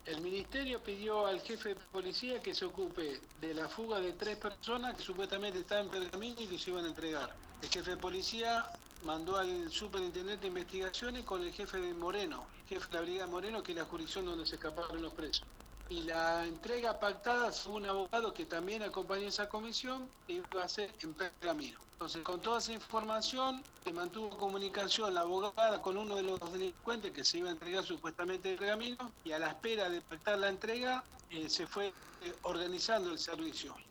El ministerio pidió al jefe de policía que se ocupe de la fuga de 3 personas que supuestamente estaban en Pergamino y que se iban a entregar. El jefe de policía mandó al superintendente de investigaciones con el jefe de Moreno, jefe de la brigada Moreno, que es la jurisdicción donde se escaparon los presos. Y la entrega pactada, según un abogado que también acompañó esa comisión, iba a ser en Pergamino. Entonces, con toda esa información, se mantuvo comunicación la abogada con uno de los delincuentes que se iba a entregar supuestamente en Pergamino, y a la espera de pactar la entrega, se fue organizando el servicio.